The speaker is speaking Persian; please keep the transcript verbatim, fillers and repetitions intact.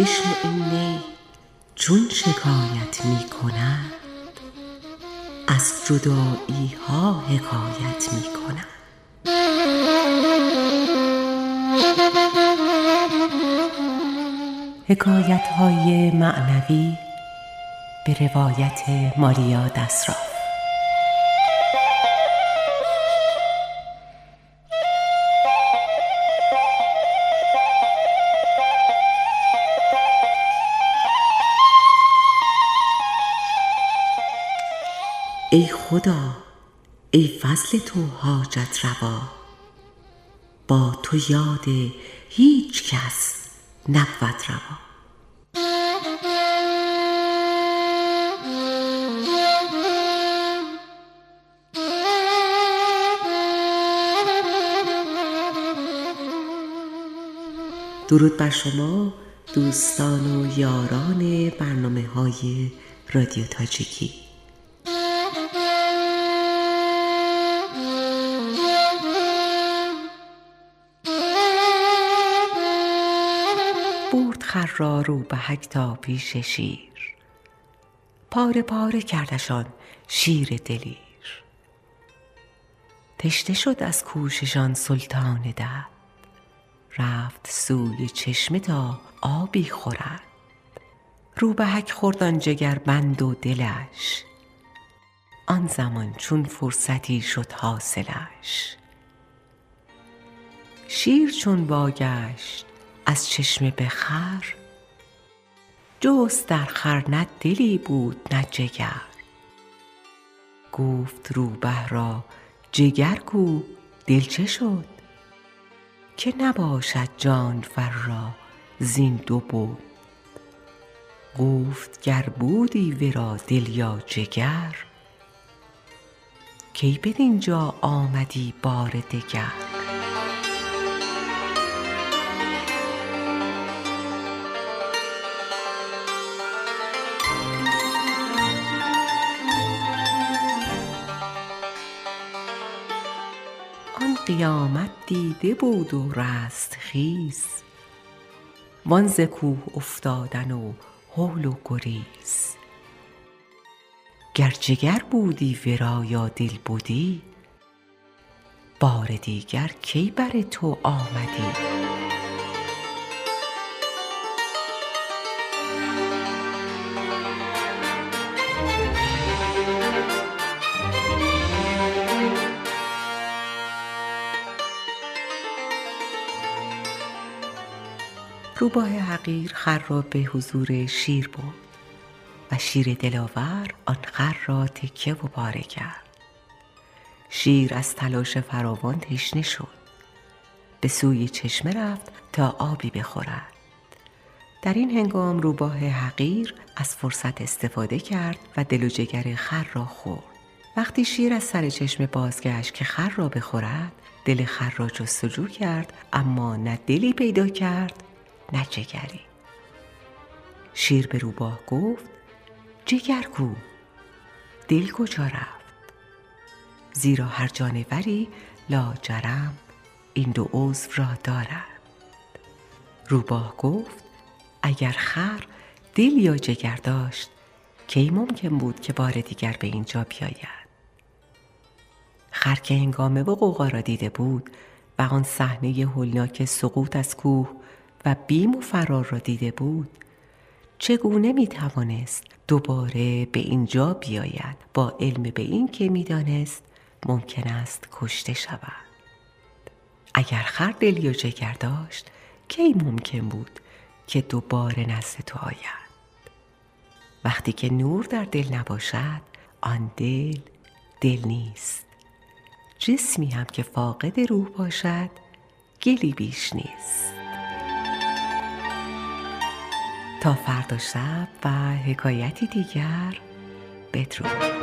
بشنو این نی چون شکایت می کند، از جدایی ها حکایت می کند. حکایت های معنوی به روایت ماریا دسراف. ای خدا، ای فضل تو حاجت روا، با تو یاد هیچ کس نبود روا. درود بر شما دوستان و یاران برنامه های رادیو تاجیکی. برد خر را روبهک تا پیش شیر، پاره پاره کردشان شیر دلیر. تشنه شد از کوششان سلطان دد، رفت سوی چشمه تا آبی خورد. روبهک خورد آن جگربند و دلش، آن زمان چون فرصتی شد حاصلش. شیر چون واگشت از چشمه به خور، جست در خور نه دلی بود نه جگر. گفت روبه را جگر کو دل چه شد، که نباشد جانور را زین دو بود. گفت گر بودی ورا دل یا جگر، کی بدین جا آمدی بار دگر. آن قیامت دیده بود و رستخیز، وان ز کوه افتادن و هول و گریز. گر جگر بودی ورا یا دل بودی، بار دیگر کی بر تو آمدی. روباه حقیر خر را به حضور شیر برد و شیر دلاور آن خر را تکیه و پاره کرد. شیر از تلاش فراوان تشنه شد، به سوی چشمه رفت تا آبی بخورد. در این هنگام روباه حقیر از فرصت استفاده کرد و دل و جگر خر را خورد. وقتی شیر از سر چشمه بازگشت که خر را بخورد، دل خر را جستجو کرد، اما نه دلی پیدا کرد نه جگری. شیر به روباه گفت جگر کو، دل کجا رفت؟ زیرا هر جانوری لاجرم این دو عضو را دارد. روباه گفت اگر خر دل یا جگر داشت، کی ممکن بود که بار دیگر به اینجا بیاید؟ خر که هنگامه و غوغا را دیده بود و آن صحنه هولناک سقوط از کوه و بیم و فرار را دیده بود، چگونه می توانست دوباره به اینجا بیاید با علم به این که می دانست ممکن است کشته شود؟ اگر خر دل یا جگر داشت، کی ممکن بود که دوباره نزد تو آید؟ وقتی که نور در دل نباشد، آن دل دل نیست. جسمی هم که فاقد روح باشد، گلی بیش نیست. تا فردا شب و حکایتی دیگر، بدرود.